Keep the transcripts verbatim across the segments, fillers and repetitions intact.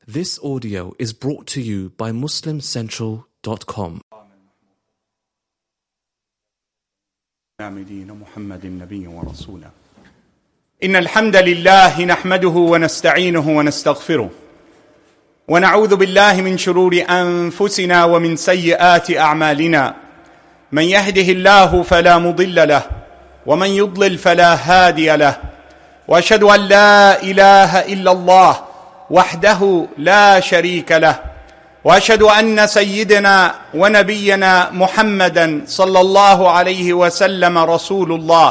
This audio is brought to you by Muslim Central dot com. محمد نبي ورسوله إن الحمد لله نحمده ونستعينه ونستغفره ونعوذ بالله من شرور أنفسنا ومن سيئات أعمالنا من يهده الله فلا مضل له ومن يضلل فلا هادي له وأشهد أن لا إله إلا الله وحده لا شريك له وأشهد أن سيدنا ونبينا محمدا صلى الله عليه وسلم رسول الله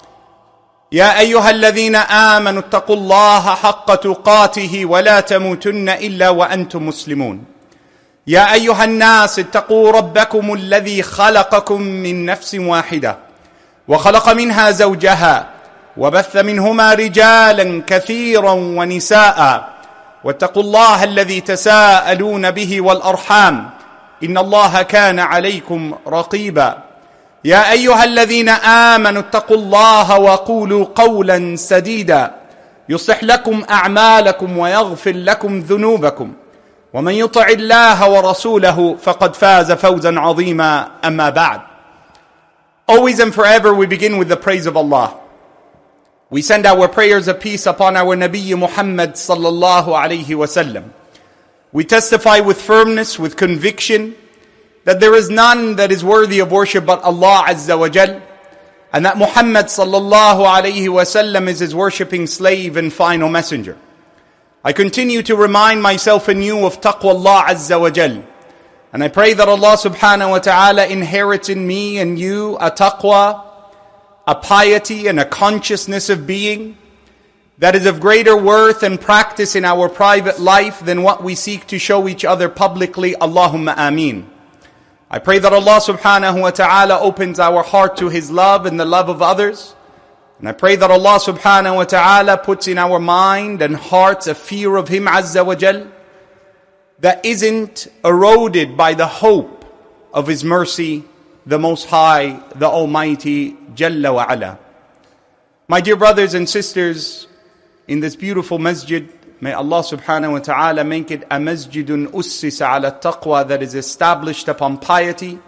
يا أيها الذين آمنوا اتقوا الله حق تقاته ولا تموتن إلا وأنتم مسلمون يا أيها الناس اتقوا ربكم الذي خلقكم من نفس واحدة وخلق منها زوجها وبث منهما رجالا كثيرا ونساء واتقوا الله الذي تساءلون به والأرحام إن الله كان عليكم رقيبا يا أيها الذين آمنوا اتقوا الله وقولوا قولا سديدا يصلح لكم أعمالكم ويغفر لكم ذنوبكم ومن يطع الله ورسوله فقد فاز فوزا عظيما أما بعد. Always and forever we begin with the praise of Allah. We send our prayers of peace upon our Nabi Muhammad sallallahu alayhi wasallam. We testify with firmness, with conviction, that there is none that is worthy of worship but Allah Azza wa Jal, and that Muhammad sallallahu alayhi wasallam is his worshipping slave and final messenger. I continue to remind myself and you of taqwa Allah Azza wa Jal, and I pray that Allah subhanahu wa ta'ala inherits in me and you a taqwa, a piety and a consciousness of being that is of greater worth and practice in our private life than what we seek to show each other publicly. Allahumma ameen. I pray that Allah subhanahu wa ta'ala opens our heart to His love and the love of others. And I pray that Allah subhanahu wa ta'ala puts in our mind and hearts a fear of Him Azza wa Jal that isn't eroded by the hope of His mercy, the Most High, the Almighty, Jalla wa Ala. My dear brothers and sisters, in this beautiful masjid, may Allah subhanahu wa ta'ala make it a masjidun ussisa ala taqwa, that is established upon piety.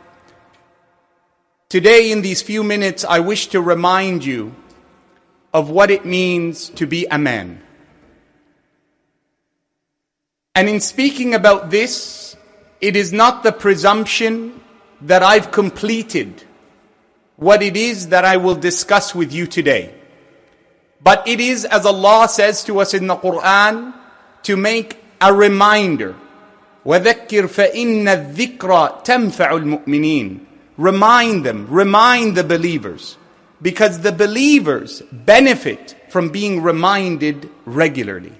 Today, in these few minutes, I wish to remind you of what it means to be a man. And in speaking about this, it is not the presumption that I've completed what it is that I will discuss with you today. But it is, as Allah says to us in the Quran, to make a reminder. وَذَكِّرْ فَإِنَّ الذِّكْرَ تَنْفَعُ الْمُؤْمِنِينَ. Remind them, remind the believers. Because the believers benefit from being reminded regularly.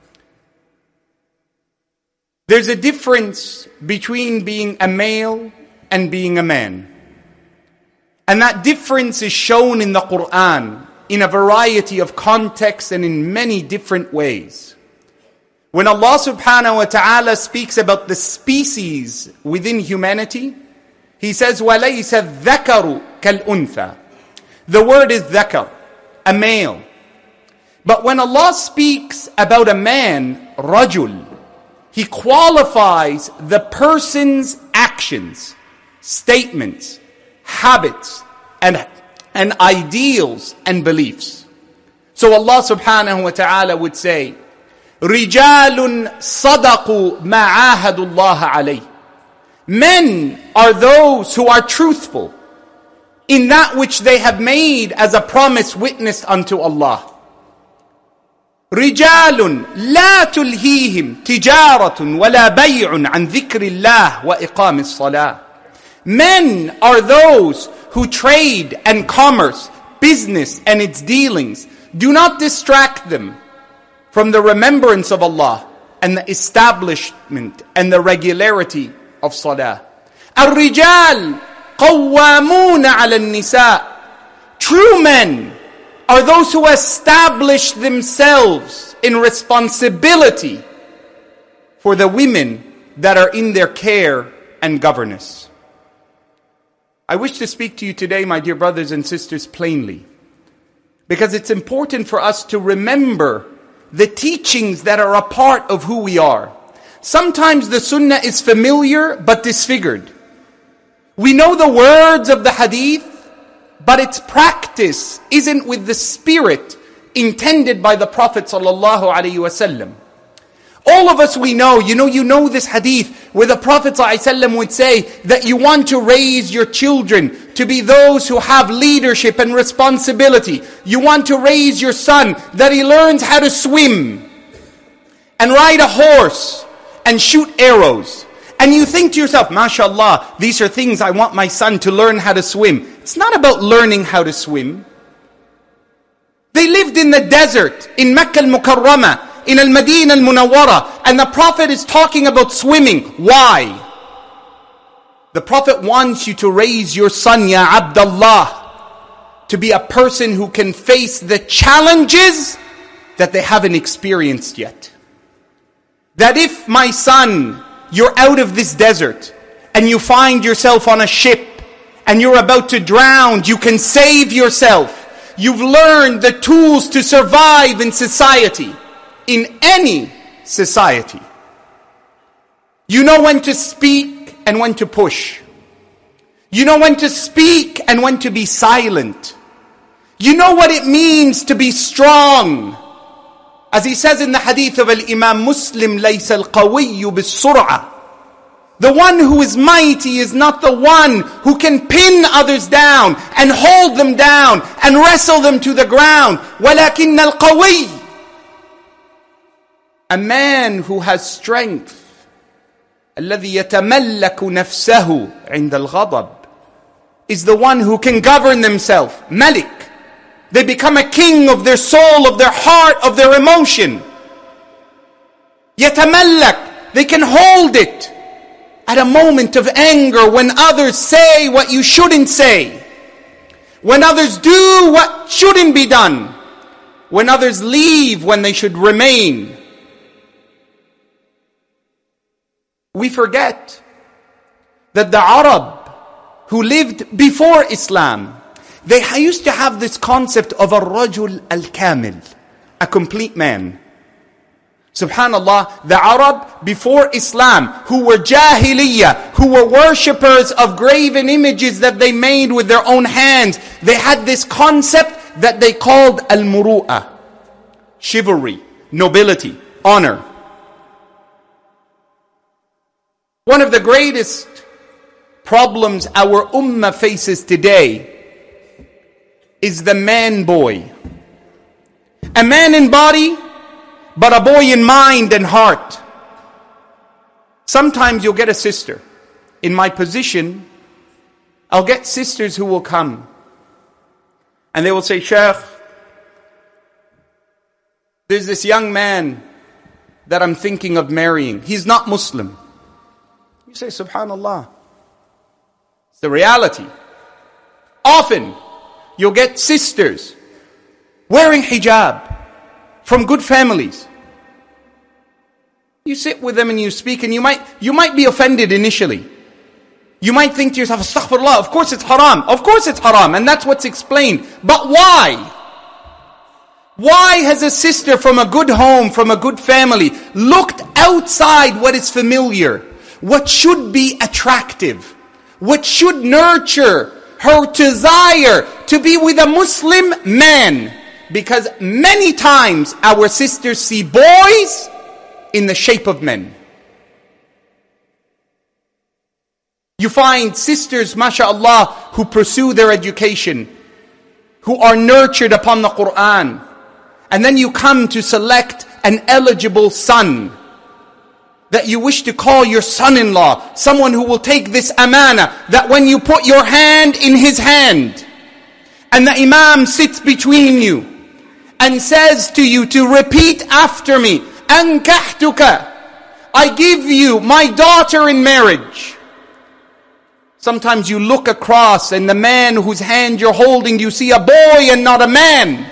There's a difference between being a male and being a man. And that difference is shown in the Quran in a variety of contexts and in many different ways. When Allah subhanahu wa ta'ala speaks about the species within humanity, He says, وَلَيْسَ الذَّكَرُ كَالْأُنْثَى. The word is dhakar, a male. But when Allah speaks about a man, rajul, He qualifies the person's actions, statements, habits, and, and ideals and beliefs. So Allah subhanahu wa ta'ala would say, رِجَالٌ صَدَقُوا مَا عَاهَدُوا اللَّهَ عَلَيْهِ. Men are those who are truthful in that which they have made as a promise witnessed unto Allah. رِجَالٌ لَا تُلْهِيهِمْ تِجَارَةٌ وَلَا بَيْعٌ عَنْ ذِكْرِ اللَّهِ وَإِقَامِ الصَّلَاةِ. Men are those who trade and commerce, business and its dealings, do not distract them from the remembrance of Allah and the establishment and the regularity of salah. الرجال قوامون على النساء. True men are those who establish themselves in responsibility for the women that are in their care and governance. I wish to speak to you today, my dear brothers and sisters, plainly, because it's important for us to remember the teachings that are a part of who we are. Sometimes the sunnah is familiar but disfigured. We know the words of the hadith, but its practice isn't with the spirit intended by the Prophet sallallahu alaihi wasallam. All of us, we know, you know, you know this hadith where the Prophet ﷺ would say that you want to raise your children to be those who have leadership and responsibility. You want to raise your son that he learns how to swim and ride a horse and shoot arrows. And you think to yourself, mashallah, these are things I want my son to learn how to swim. It's not about learning how to swim. They lived in the desert, in Mecca al-Mukarramah, in Al-Madinah al-Munawwara, and the Prophet is talking about swimming. Why? The Prophet wants you to raise your son, Ya Abdullah, to be a person who can face the challenges that they haven't experienced yet. That if, my son, you're out of this desert and you find yourself on a ship and you're about to drown, you can save yourself. You've learned the tools to survive in society, in any society. You know when to speak and when to push. You know when to speak and when to be silent. You know what it means to be strong. As he says in the hadith of Al-Imam Muslim, لَيْسَ الْقَوِيُّ بِالسُّرْعَةِ. The one who is mighty is not the one who can pin others down and hold them down and wrestle them to the ground. وَلَكِنَّ الْقَوِيُّ, a man who has strength, الَّذِي يَتَمَلَّكُ نَفْسَهُ عِنْدَ الْغَضَبِ, is the one who can govern themselves. Malik. They become a king of their soul, of their heart, of their emotion. يَتَمَلَّك, they can hold it. At a moment of anger, when others say what you shouldn't say, when others do what shouldn't be done, when others leave when they should remain. We forget that the Arab who lived before Islam, they used to have this concept of a rajul al-kamil, a complete man. Subhanallah, the Arab before Islam, who were jahiliyyah, who were worshippers of graven images that they made with their own hands, they had this concept that they called al-muru'ah, chivalry, nobility, honor. One of the greatest problems our ummah faces today is the man boy. A man in body, but a boy in mind and heart. Sometimes you'll get a sister. In my position, I'll get sisters who will come. And they will say, Shaykh, there's this young man that I'm thinking of marrying. He's not Muslim. You say, Subhanallah. It's the reality. Often, you'll get sisters wearing hijab from good families. You sit with them and you speak, and you might you might be offended initially. You might think to yourself, astaghfirullah, of course it's haram. Of course it's haram, and that's what's explained. But why? Why has a sister from a good home, from a good family, looked outside what is familiar, what should be attractive, what should nurture her desire to be with a Muslim man? Because many times our sisters see boys in the shape of men. You find sisters, mashallah, who pursue their education, who are nurtured upon the Quran. And then you come to select an eligible son that you wish to call your son-in-law, someone who will take this amana, that when you put your hand in his hand, and the imam sits between you, and says to you to repeat after me, Ankahtuka, I give you my daughter in marriage. Sometimes you look across and the man whose hand you're holding, you see a boy and not a man.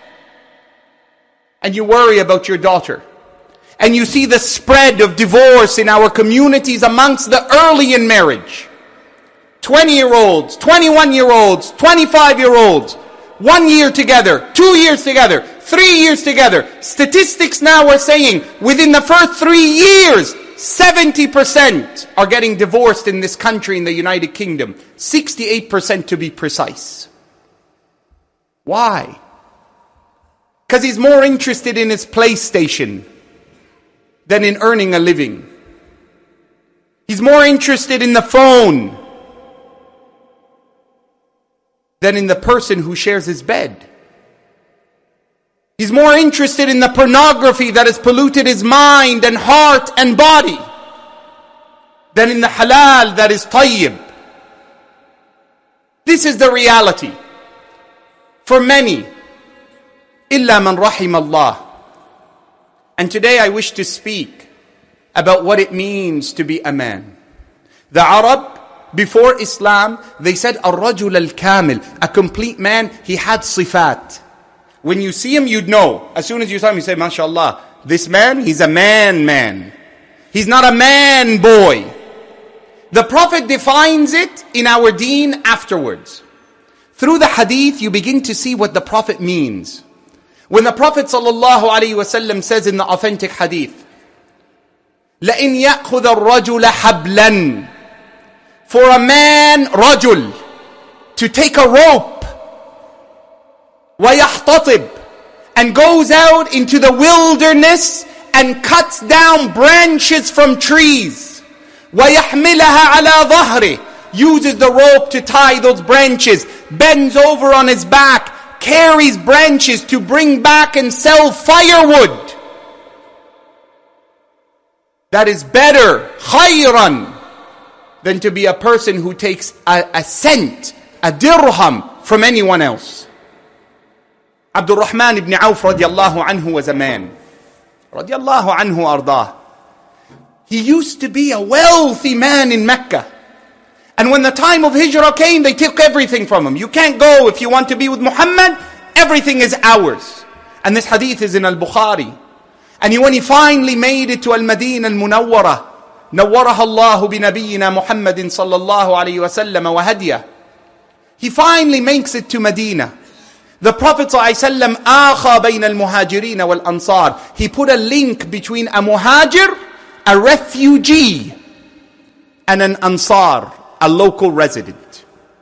And you worry about your daughter. And you see the spread of divorce in our communities amongst the early in marriage. twenty-year-olds, twenty-one-year-olds, twenty-five-year-olds. One year together, two years together, three years together. Statistics now are saying within the first three years, seventy percent are getting divorced in this country, in the United Kingdom. sixty-eight percent to be precise. Why? Because he's more interested in his PlayStation than in earning a living. He's more interested in the phone than in the person who shares his bed. He's more interested in the pornography that has polluted his mind and heart and body than in the halal that is tayyib. This is the reality for many. Illa man rahim Allah. And today I wish to speak about what it means to be a man. The Arab, before Islam, they said Ar-Rajul al-Kamil, a complete man. He had sifat. When you see him, you'd know. As soon as you saw him, you say, MashaAllah, this man, he's a man man. He's not a man boy. The Prophet defines it in our deen afterwards. Through the hadith, you begin to see what the Prophet means. When the Prophet sallallahu alaihi wasallam says in the authentic hadith, لَإِنْ يَأْخُذَ الرَّجُلَ حَبْلًا, for a man, rajul, to take a rope, وَيَحْتَطِبْ, and goes out into the wilderness and cuts down branches from trees, وَيَحْمِلَهَا عَلَى ظَهْرِهِ, uses the rope to tie those branches, bends over on his back, carries branches to bring back and sell firewood. That is better, khayran, than to be a person who takes a, a cent, a dirham from anyone else. Abdul Rahman ibn Auf radiallahu anhu was a man. Radiallahu anhu ardah. He used to be a wealthy man in Mecca. And when the time of Hijrah came, they took everything from him. You can't go if you want to be with Muhammad. Everything is ours. And this hadith is in Al-Bukhari. And he, when he finally made it to Al-Madinah Al-Munawwara, نورها الله بنبينا محمد صلى الله عليه وسلم وهديه, he finally makes it to Medina. The Prophet ﷺ آخى بين المهاجرين والأنصار. He put a link between a muhajir, a refugee, and an ansar, a local resident.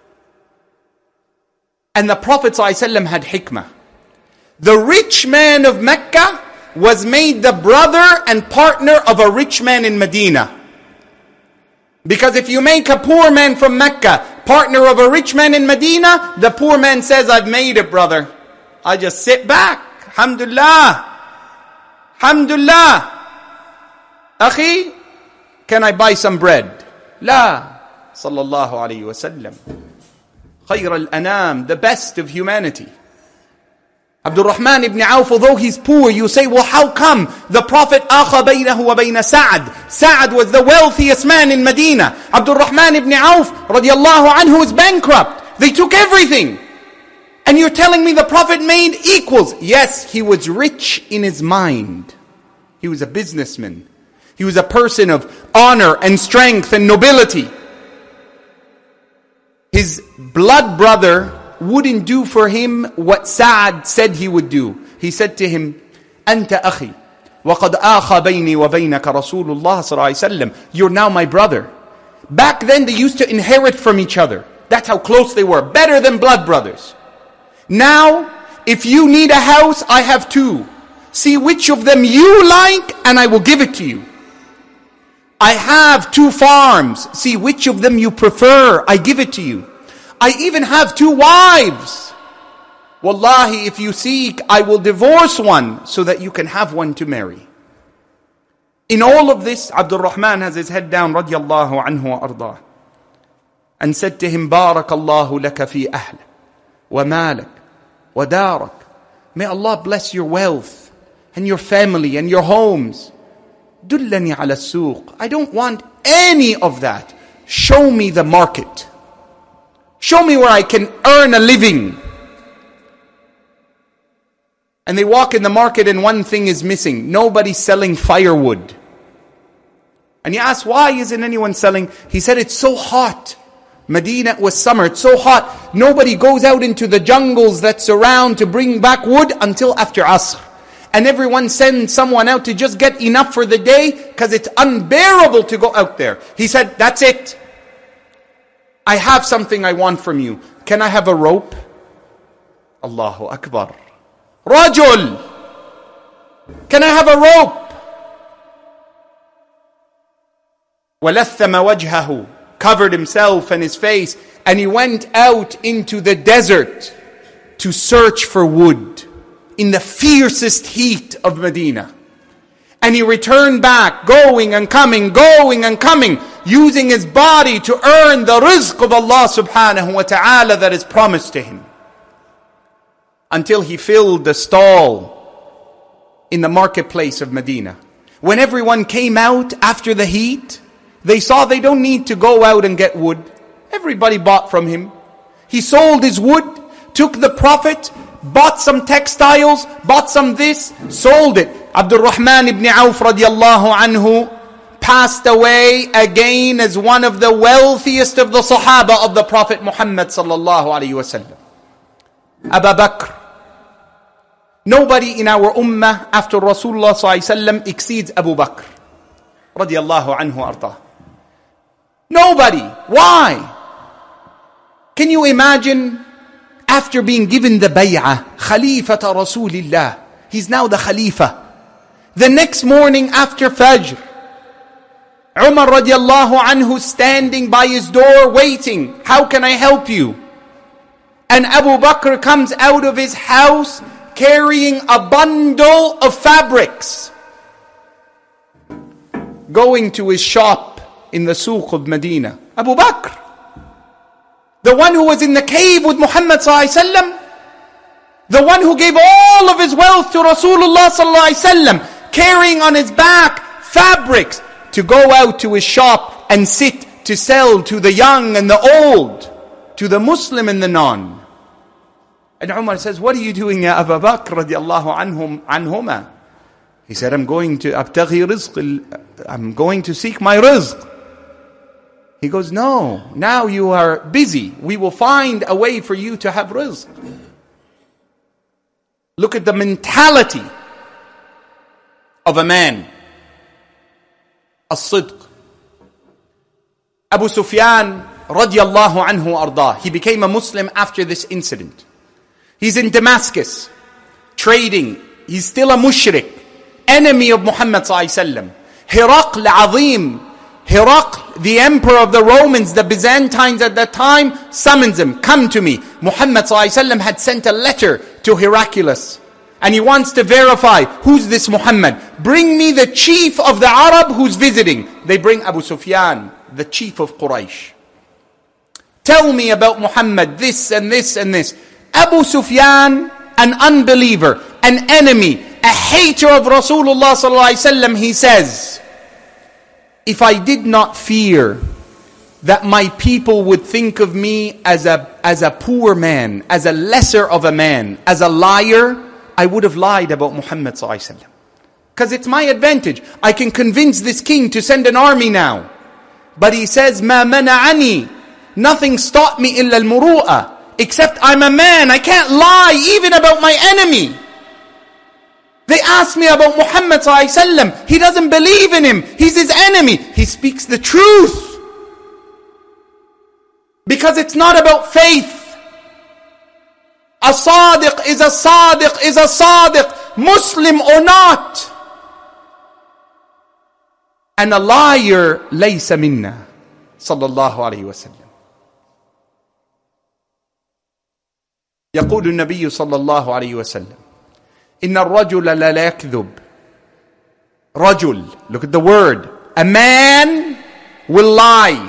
And the Prophet ﷺ had hikmah. The rich man of Mecca was made the brother and partner of a rich man in Medina. Because if you make a poor man from Mecca partner of a rich man in Medina, the poor man says, I've made it, brother. I just sit back. Alhamdulillah. Alhamdulillah. Akhi, can I buy some bread? La. Sallallahu alayhi wa sallam. Khayr al-anam, the best of humanity. Abdul Rahman ibn Auf, although he's poor, you say, well, how come the Prophet آخى بينه وبين سعد? Sa'ad was the wealthiest man in Medina. Abdul Rahman ibn Auf, radiallahu anhu, is bankrupt. They took everything. And you're telling me the Prophet made equals? Yes, he was rich in his mind. He was a businessman. He was a person of honor and strength and nobility. His blood brother wouldn't do for him what Sa'ad said he would do. He said to him, أنت أخي وقد آخى بيني وبينك رسول الله صلى الله عليه وسلم. You're now my brother. Back then they used to inherit from each other. That's how close they were. Better than blood brothers. Now, if you need a house, I have two. See which of them you like and I will give it to you. I have two farms. See which of them you prefer. I give it to you. I even have two wives. Wallahi, if you seek, I will divorce one so that you can have one to marry. In all of this, Abdul Rahman has his head down, radiyallahu anhu wa ardah, and said to him, Barakallahu laka fi ahlak, wa malak, wa darak. May Allah bless your wealth, and your family, and your homes. Dullani ala suq. I don't want any of that. Show me the market. Show me where I can earn a living. And they walk in the market and one thing is missing. Nobody's selling firewood. And you ask, why isn't anyone selling? He said, it's so hot. Medina was summer, it's so hot. Nobody goes out into the jungles that surround to bring back wood until after Asr. and everyone sends someone out to just get enough for the day because it's unbearable to go out there. He said, that's it. I have something I want from you. Can I have a rope? Allahu Akbar. Rajul. Can I have a rope? وَلَثَّمَ وَجْهَهُ, covered himself and his face, and he went out into the desert to search for wood in the fiercest heat of Medina. And he returned back, going and coming, going and coming, using his body to earn the rizq of Allah subhanahu wa ta'ala that is promised to him. Until he filled the stall in the marketplace of Medina. When everyone came out after the heat, they saw they don't need to go out and get wood. Everybody bought from him. He sold his wood, took the profit, bought some textiles, bought some this, sold it. Abdul Rahman ibn Auf radiallahu anhu passed away again as one of the wealthiest of the Sahaba of the Prophet Muhammad sallallahu alayhi wa sallam. Abu Bakr. Nobody in our ummah after Rasulullah sallallahu alayhi wa sallam exceeds Abu Bakr radiallahu anhu arda. Nobody. Why? Can you imagine, after being given the bay'ah, Khalifata Rasulillah, he's now the Khalifa. The next morning after Fajr, Umar radiallahu anhu standing by his door waiting. How can I help you? And Abu Bakr comes out of his house carrying a bundle of fabrics, going to his shop in the Suq of Medina. Abu Bakr, the one who was in the cave with Muhammad sallallahu alaihi wasallam, the one who gave all of his wealth to Rasulullah sallallahu alaihi wasallam, carrying on his back fabrics to go out to his shop and sit to sell to the young and the old, to the Muslim and the non. And Umar says, what are you doing, ya Abu Bakr radiallahu anhum, anhuma? He said, I'm going to abtaghi rizq, I'm going to seek my rizq. He goes, no, now you are busy. We will find a way for you to have rizq. Look at the mentality of a man. As-sidq. Abu Sufyan radiallahu anhu ardah. He became a Muslim after this incident. He's in Damascus, trading. He's still a mushrik, enemy of Muhammad sallallahu alaihi wasallam. Hiraql Azim, Hiraql, the emperor of the Romans, the Byzantines at that time, summons him, come to me. Muhammad sallallahu alaihi wasallam had sent a letter to Heraclius, and he wants to verify, who's this Muhammad? Bring me the chief of the Arab who's visiting. They bring Abu Sufyan, the chief of Quraysh. Tell me about Muhammad, this and this and this. Abu Sufyan, an unbeliever, an enemy, a hater of Rasulullah sallallahu alaihi wasallam, he says, if I did not fear that my people would think of me as a, as a poor man, as a lesser of a man, as a liar, I would have lied about Muhammad sallallahu alaihi wasallam. Because it's my advantage. I can convince this king to send an army now. But he says, مَا مَنَعَنِي, nothing stopped me إِلَّا الْمُرُوءَةِ, except I'm a man. I can't lie even about my enemy. They ask me about Muhammad sallallahu alaihi wasallam. He doesn't believe in him. He's his enemy. He speaks the truth. Because it's not about faith. A sadiq is a sadiq is a sadiq, Muslim or not. And a liar, laysa minna. Sallallahu alayhi wa sallam. يقول النبي صلى الله عليه وسلم إن الرجل لا يكذب. رجل, look at the word. A man will lie.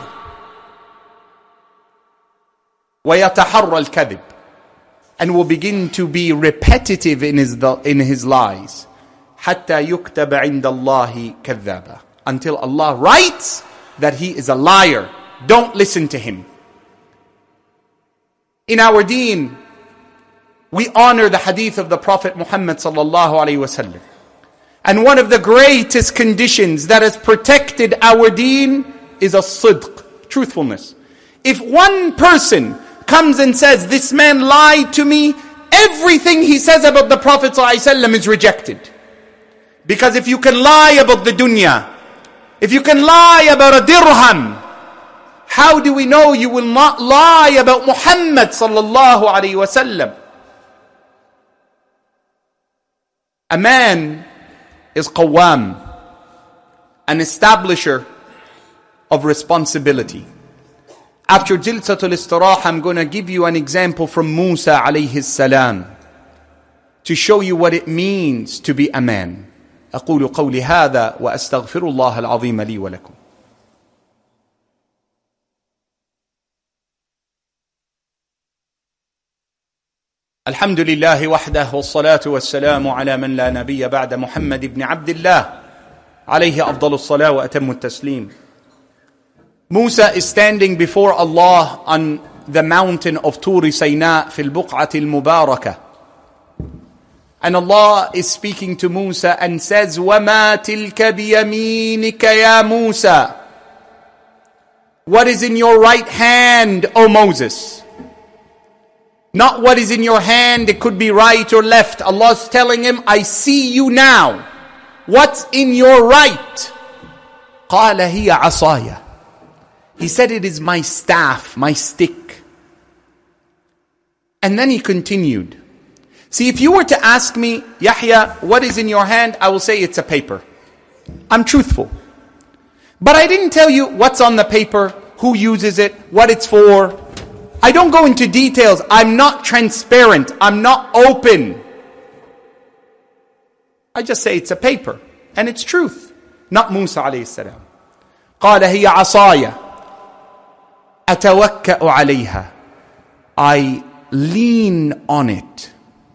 ويتحرى الكذب, and will begin to be repetitive in his in his lies. حتى يكتب عند الله كذابا, until Allah writes that he is a liar. Don't listen to him. In our deen, we honor the hadith of the Prophet Muhammad sallallahu alaihi wasallam. And one of the greatest conditions that has protected our deen is a sidq, truthfulness. If one person comes and says, this man lied to me, everything he says about the Prophet sallallahu alaihi wasallam is rejected. Because if you can lie about the dunya, if you can lie about a dirham, how do we know you will not lie about Muhammad sallallahu alayhi wa sallam? A man is qawwam, an establisher of responsibility. After Jilsatul Istirah, I'm going to give you an example from Musa alayhi salam to show you what it means to be a man. أقول قولي هذا وأستغفر الله العظيم لي ولكم. الحمد لله وحده والصلاة والسلام على من لا نبي بعد محمد بن عبد الله عليه أفضل الصلاة وأتم التسليم. Musa is standing before Allah on the mountain of Turi Sayna في البقعة المباركة. And Allah is speaking to Musa and says, وَمَا تِلْكَ بِيَمِينِكَ يَا Musa. What is in your right hand, O Moses? Not what is in your hand, it could be right or left. Allah is telling him, I see you now. What's in your right? قَالَ هِيَ عَصَايَ. He said, it is my staff, my stick. And then he continued. See, if you were to ask me, Yahya, what is in your hand? I will say it's a paper. I'm truthful. But I didn't tell you what's on the paper, who uses it, what it's for. I don't go into details. I'm not transparent. I'm not open. I just say it's a paper. And it's truth. Not Musa alayhi salam. قال هي عصاي أتوكأ عليها. I lean on it.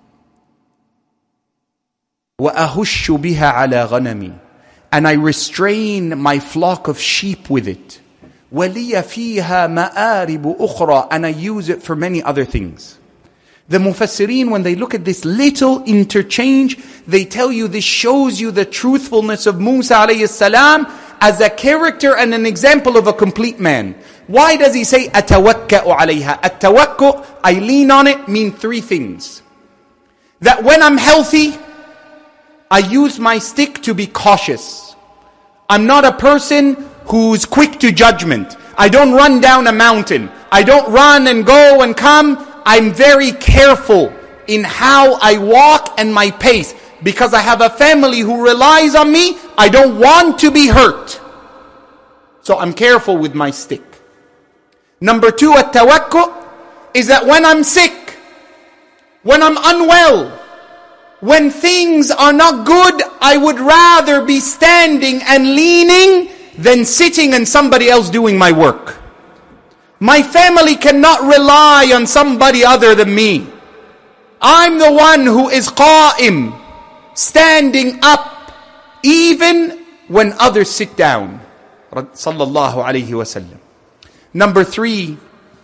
وَأَهُشُّ بِهَا عَلَى غَنَمِي. And I restrain my flock of sheep with it. وَلِيَ فِيهَا مَآرِبُ أُخْرَى. And I use it for many other things. The Mufassirin, when they look at this little interchange, they tell you this shows you the truthfulness of Musa alayhi salam as a character and an example of a complete man. Why does he say, أَتَوَكَّأُ عَلَيْهَا? أَتَوَكُّ, I lean on it, mean three things. That when I'm healthy, I use my stick to be cautious. I'm not a person who's quick to judgment. I don't run down a mountain. I don't run and go and come. I'm very careful in how I walk and my pace. Because I have a family who relies on me, I don't want to be hurt. So I'm careful with my stick. Number two, at-tawakku, is that when I'm sick, when I'm unwell, when things are not good, I would rather be standing and leaning than sitting and somebody else doing my work. My family cannot rely on somebody other than me. I'm the one who is qa'im, standing up, even when others sit down. Sallallahu alayhi wa sallam. Number three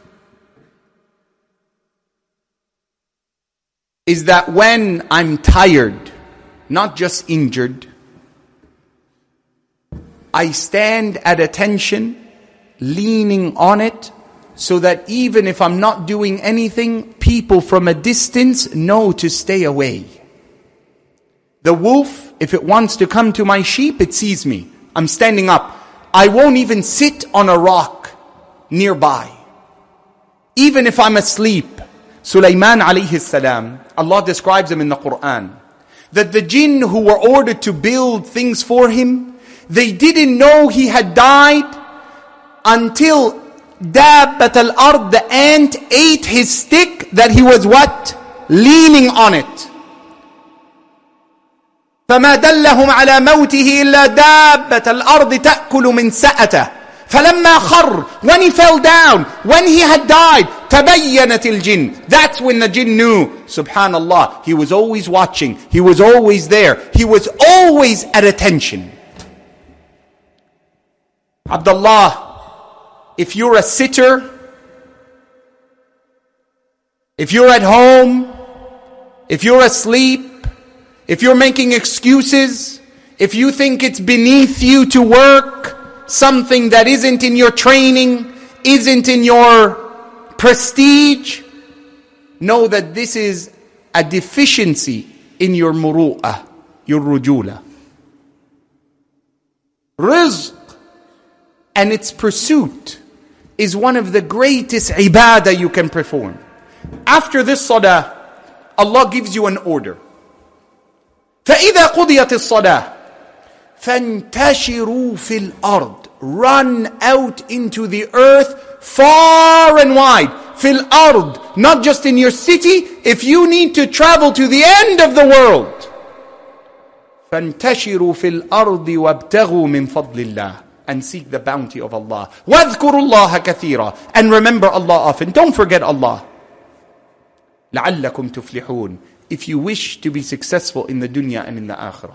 is that when I'm tired, not just injured, I stand at attention, leaning on it, so that even if I'm not doing anything, people from a distance know to stay away. The wolf, if it wants to come to my sheep, it sees me. I'm standing up. I won't even sit on a rock nearby. Even if I'm asleep. Sulaiman alayhi salam, Allah describes him in the Quran, that the jinn who were ordered to build things for him, they didn't know he had died until Dabbat al-ard, the ant, ate his stick that he was what? Leaning on it. فَمَا دَلَّهُمْ عَلَى مَوْتِهِ إِلَّا دَابَّةَ الْأَرْضِ تَأْكُلُ مِنْ سَأَتَهُ. فَلَمَّا خَرَّ, when he fell down, when he had died, تَبَيَّنَتِ الْجِنِّ. That's when the jinn knew. Subhanallah, he was always watching. He was always there. He was always at attention. Abdullah, if you're a sitter, if you're at home, if you're asleep, if you're making excuses, if you think it's beneath you to work something that isn't in your training, isn't in your prestige, know that this is a deficiency in your muru'ah, your rujula. rizq, and its pursuit is one of the greatest ibadah you can perform. After this salah, Allah gives you an order. فَإِذَا قُضِيَتِ الصَّلَاةِ فَانْتَشِرُوا فِي الْأَرْضِ. Run out into the earth far and wide. فِي الْأَرْضِ. Not just in your city. If you need to travel to the end of the world. فَانْتَشِرُوا فِي الْأَرْضِ وَابْتَغُوا مِنْ فَضْلِ اللَّهِ. And seek the bounty of Allah. وَاذْكُرُوا اللَّهَ كَثِيرًا. And remember Allah often. Don't forget Allah. لَعَلَّكُمْ تُفْلِحُونَ. If you wish to be successful in the dunya and in the akhirah.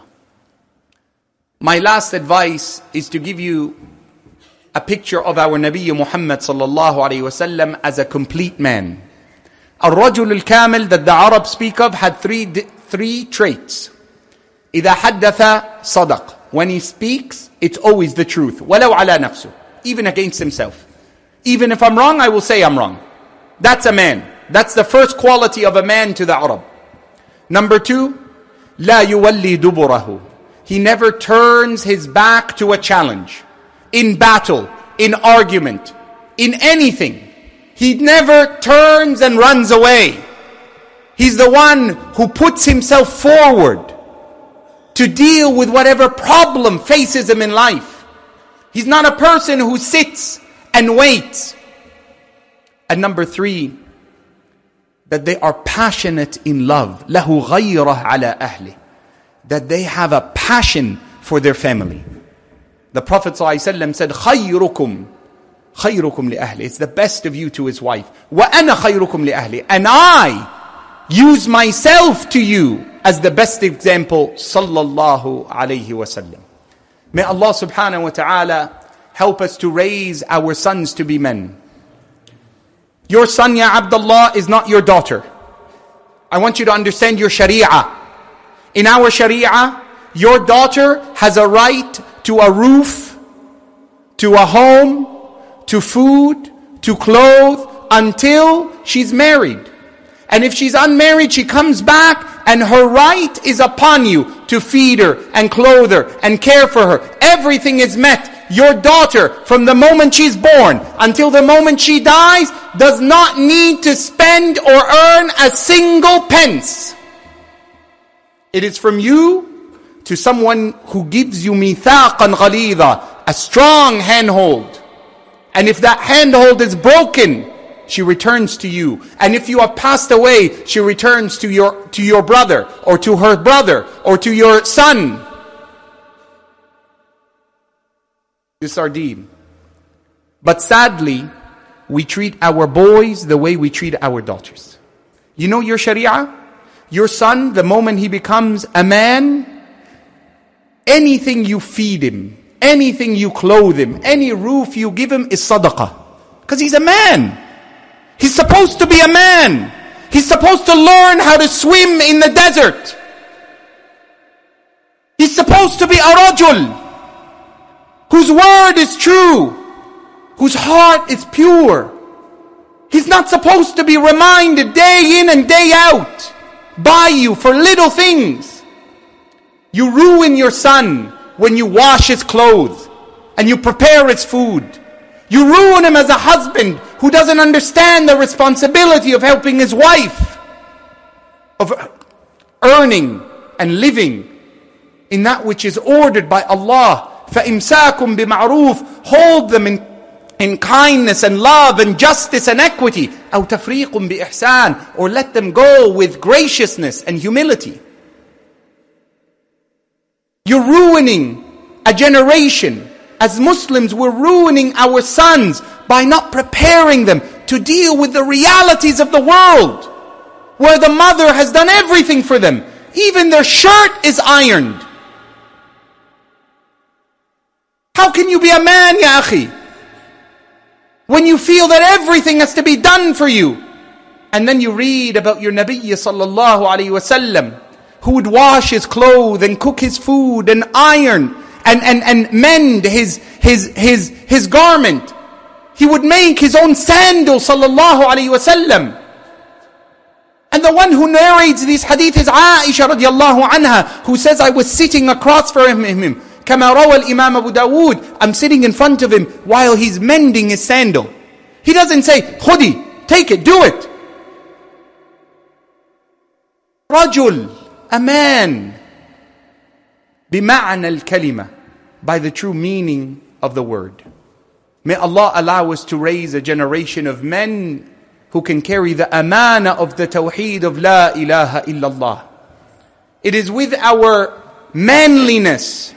My last advice is to give you a picture of our Nabi Muhammad sallallahu alayhi wasallam as a complete man. Al-Rajul al-Kamil that the Arabs speak of had three, three traits. إِذَا حَدَّثَ صَدَقَ. When he speaks, it's always the truth. وَلَوْ عَلَى نَفْسُهُ. Even against himself. Even if I'm wrong, I will say I'm wrong. That's a man. That's the first quality of a man to the Arab. Number two, لا يولي دبره. He never turns his back to a challenge. In battle, in argument, in anything. He never turns and runs away. He's the one who puts himself forward to deal with whatever problem faces him in life. He's not a person who sits and waits. And number three, that they are passionate in love. لَهُ غَيْرَهْ عَلَى أَهْلِهِ. That they have a passion for their family. The Prophet ﷺ said, خَيْرُكُمْ خَيْرُكُمْ لِأَهْلِهِ. It's the best of you to his wife. وَأَنَا خَيْرُكُمْ لِأَهْلِهِ. And I use myself to you as the best example. Sallallahu alayhi wasallam. May Allah subhanahu wa ta'ala help us to raise our sons to be men. Your son, Ya Abdullah, is not your daughter. I want you to understand your sharia. In our sharia, your daughter has a right to a roof, to a home, to food, to clothes, until she's married. And if she's unmarried, she comes back and her right is upon you to feed her and clothe her and care for her. Everything is met. Your daughter, from the moment she's born until the moment she dies, does not need to spend or earn a single pence. It is from you to someone who gives you mithaqan ghalidha, a strong handhold. And if that handhold is broken, she returns to you. And if you have passed away, she returns to your, to your brother, or to her brother, or to your son. This is our deen. But sadly, we treat our boys the way we treat our daughters. You know your sharia? Your son, the moment he becomes a man, anything you feed him, anything you clothe him, any roof you give him is sadaqah. Because he's a man. He's supposed to be a man. He's supposed to learn how to swim in the desert. He's supposed to be a rajul, whose word is true, whose heart is pure. He's not supposed to be reminded day in and day out by you for little things. You ruin your son when you wash his clothes and you prepare his food. You ruin him as a husband who doesn't understand the responsibility of helping his wife, of earning and living in that which is ordered by Allah. فَإِمْسَاكُمْ بِمَعْرُوفٍ. Hold them in, in kindness and love and justice and equity. أَوْ تَفْرِيقٌ بِإِحْسَانٍ. Or let them go with graciousness and humility. You're ruining a generation. As Muslims, we're ruining our sons by not preparing them to deal with the realities of the world, where the mother has done everything for them. Even their shirt is ironed. How can you be a man, ya akhi, when you feel that everything has to be done for you? And then you read about your Nabi sallallahu alayhi wasallam, who would wash his clothes and cook his food and iron and, and, and mend his, his, his, his garment. He would make his own sandal, sallallahu alayhi wasallam. And the one who narrates these hadith is Aisha radiallahu anha, who says, I was sitting across from him كما روى الإمام أبو داود, I'm sitting in front of him while he's mending his sandal. He doesn't say, Khudi, take it, do it. رجل, a man, بمعنى الكلمة, by the true meaning of the word. May Allah allow us to raise a generation of men who can carry the amana of the tawheed of La ilaha illallah. It is with our manliness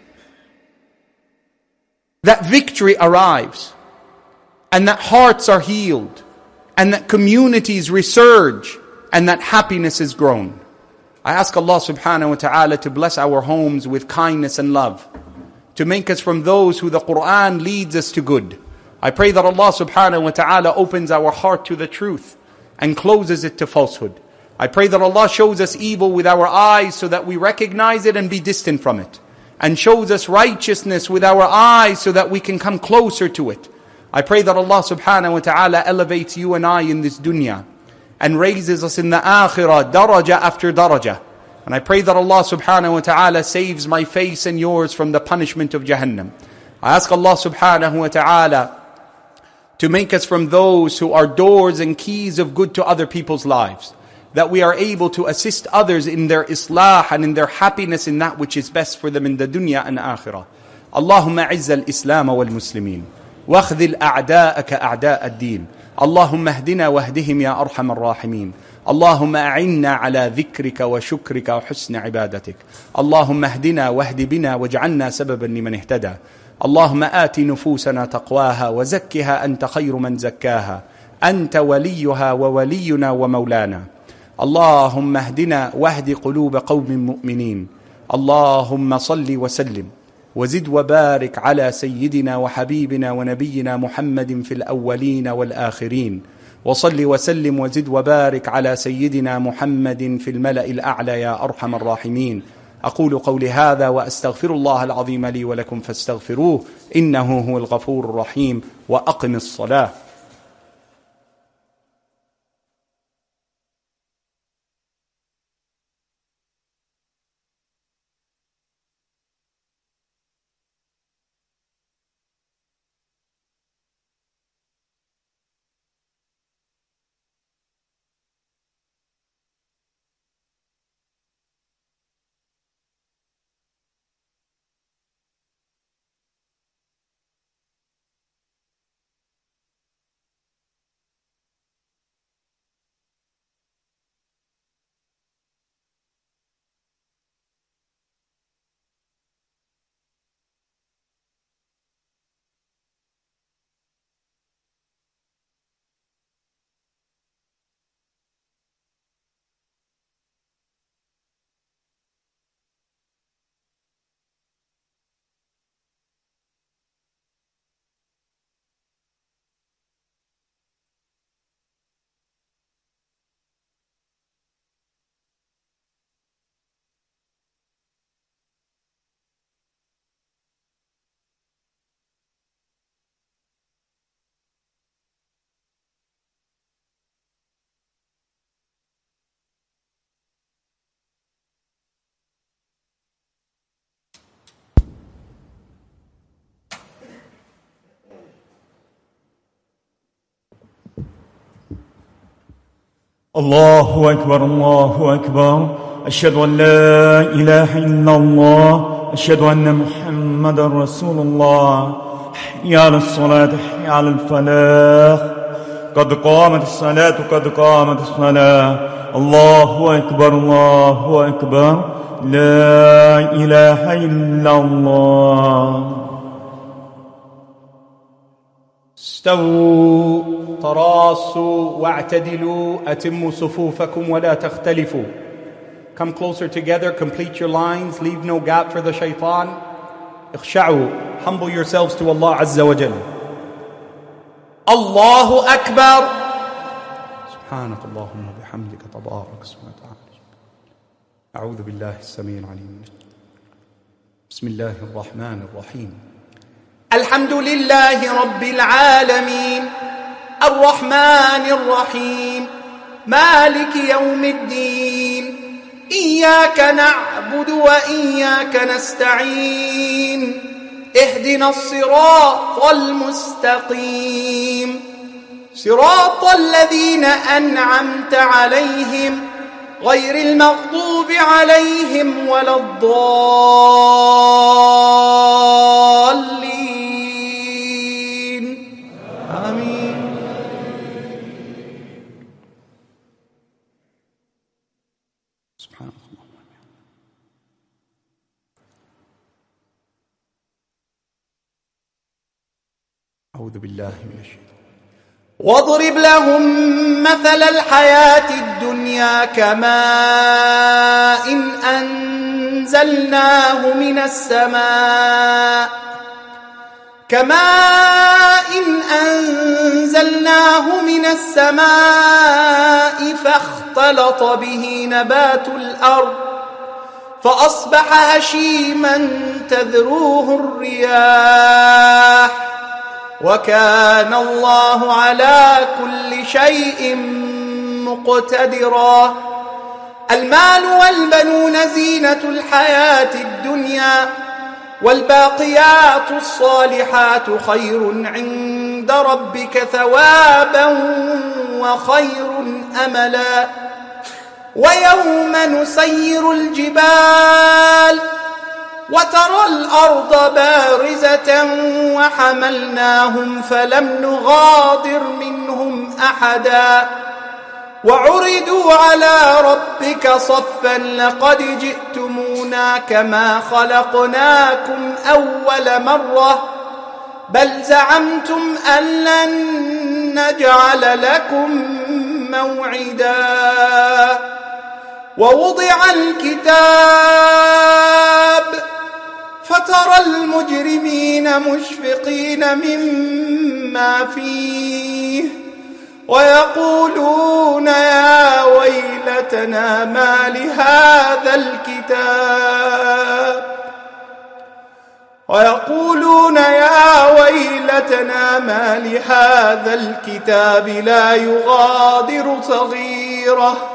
that victory arrives, and that hearts are healed, and that communities resurge, and that happiness is grown. I ask Allah subhanahu wa ta'ala to bless our homes with kindness and love, to make us from those who the Quran leads us to good. I pray that Allah subhanahu wa ta'ala opens our heart to the truth and closes it to falsehood. I pray that Allah shows us evil with our eyes so that we recognize it and be distant from it, and shows us righteousness with our eyes so that we can come closer to it. I pray that Allah subhanahu wa ta'ala elevates you and I in this dunya and raises us in the akhirah daraja after daraja. And I pray that Allah subhanahu wa ta'ala saves my face and yours from the punishment of Jahannam. I ask Allah subhanahu wa ta'ala to make us from those who are doors and keys of good to other people's lives, that we are able to assist others in their islah and in their happiness in that which is best for them in the dunya and akhirah. Allahumma izza al-islam wal-muslimin wa akhdhil a'da'aka a'da' ad-din. Allahumma ahdina wahdihim ya arhamar rahimin. Allahumma a'inna ala dhikrika wa shukrika wa husna ibadatik. Allahumma ahdina wahdi bina waj'alna sababan liman ihtada. اللهم آت نفوسنا تقواها وزكها أنت خير من زكاها أنت وليها وولينا ومولانا. اللهم اهدنا واهد قلوب قوم مؤمنين. اللهم صل وسلم وزد وبارك على سيدنا وحبيبنا ونبينا محمد في الأولين والآخرين. وصل وسلم وزد وبارك على سيدنا محمد في الملأ الأعلى يا أرحم الراحمين. أقول قولي هذا وأستغفر الله العظيم لي ولكم فاستغفروه إنه هو الغفور الرحيم وأقم الصلاة. الله أكبر الله أكبر أشهد أن لا إله إلا الله أشهد أن محمد رسول الله حي على الصلاة حي على الفلاح قد قامت الصلاة قد قامت الصلاة الله أكبر الله أكبر لا إله إلا الله. استووا تراصوا واعتدلوا أتموا صفوفكم ولا تختلفوا. Come closer together, complete your lines, leave no gap for the shaitan. اخشعوا, humble yourselves to Allah Azza wa Jal. Allahu Akbar. سبحانك اللهم وبحمدك تبارك اسمك وتعالى. أعوذ بالله السميع العليم. بسم الله الرحمن الرحيم. الحمد لله رب العالمين الرحمن الرحيم مالك يوم الدين إياك نعبد وإياك نستعين اهدنا الصراط المستقيم صراط الذين أنعمت عليهم غير المغضوب عليهم ولا الضالين آمين. سبحان الله. أعوذ بالله من الشيطان. واضرب لهم مثل الحياة الدنيا كماء إن أنزلناه من السماء كماء إن أنزلناه من السماء فاختلط به نبات الأرض فأصبح هشيما تذروه الرياح وكان الله على كل شيء مقتدرا. المال والبنون زينة الحياة الدنيا والباقيات الصالحات خير عند ربك ثوابا وخير أملا. ويوم نسير الجبال وترى الأرض بارزة وحملناهم فلم نغادر منهم أحدا وعرضوا على ربك صفا لقد جئتمونا كما خلقناكم أول مرة بل زعمتم أن لن نجعل لكم موعدا. ووضع الكتاب فترى المجرمين مشفقين مما فيه ويقولون يا ويلتنا ما لهذا الكتاب ويقولون يا ويلتنا ما لهذا الكتاب لا يغادر صغيرة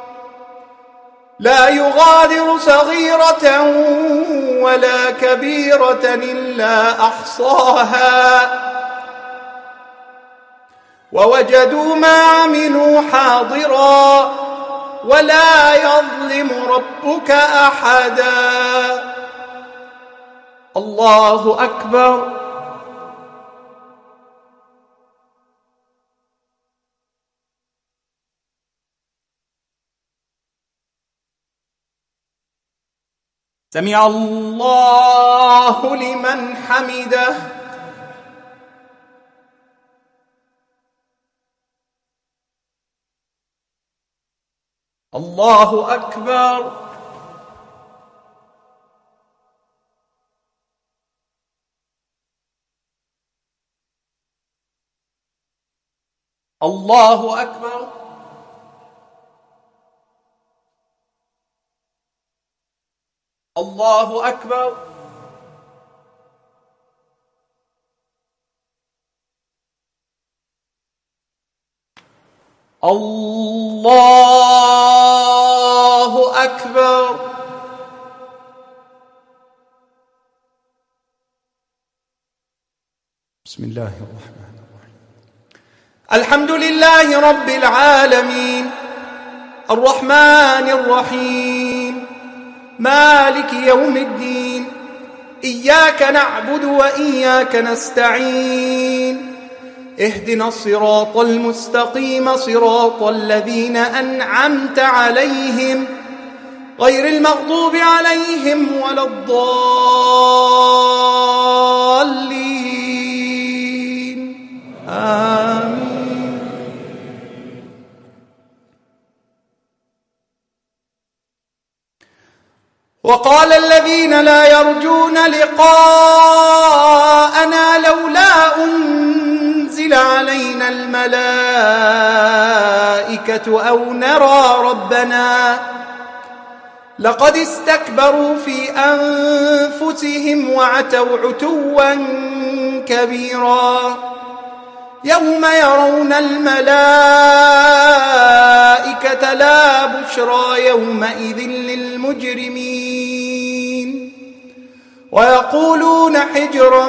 لا يغادر صغيرة ولا كبيرة إلا أحصاها ووجدوا ما عملوا حاضرا ولا يظلم ربك أحدا. الله أكبر. سمع الله لمن حمده. الله أكبر. الله أكبر. الله أكبر. الله أكبر. بسم الله الرحمن الرحيم. الحمد لله رب العالمين الرحمن الرحيم مالك يوم الدين إياك نعبد وإياك نستعين اهدنا الصراط المستقيم صراط الذين أنعمت عليهم غير المغضوب عليهم ولا الضالين آمين. وقال الذين لا يرجون لقاءنا لولا أنزل علينا الملائكة أو نرى ربنا لقد استكبروا في أنفسهم وعتوا عتوا كبيرا يوم يرون الملائكة لا بشرى يومئذ للمجرمين ويقولون حجرا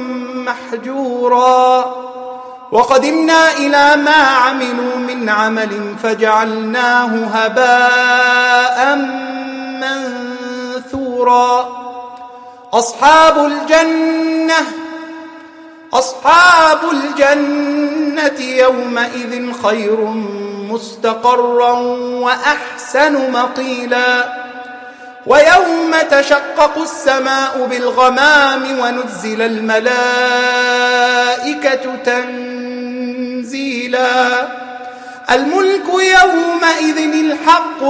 محجورا وقدمنا إلى ما عملوا من عمل فجعلناه هباء منثورا أصحاب الجنة أصحاب الجنة يومئذ خير مستقرا وأحسن مقيلا ويوم تشقق السماء بالغمام ونزل الملائكة تنزيلا الملك يومئذ الحق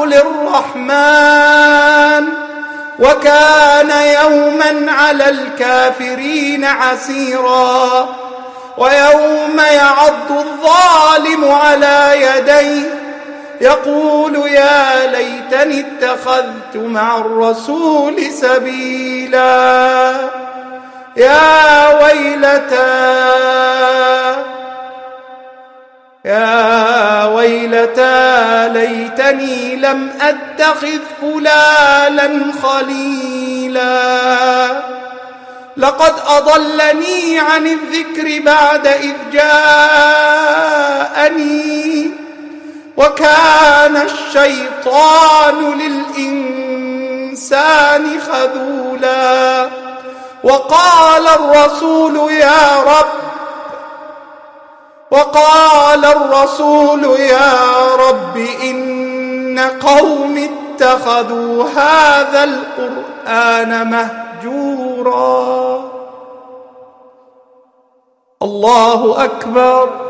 للرحمن وكان يوما على الكافرين عسيرا ويوم يعض الظالم على يديه يقول يا ليتني اتخذت مع الرسول سبيلا يا ويلتى يا ويلتى ليتني لم أتخذ فلانا خليلا لقد أضلني عن الذكر بعد إذ جاءني وكان الشيطان للإنسان خذولا وقال الرسول يا رب وقال الرسول يا رب إن قوم اتخذوا هذا القرآن مهجورا الله أكبر.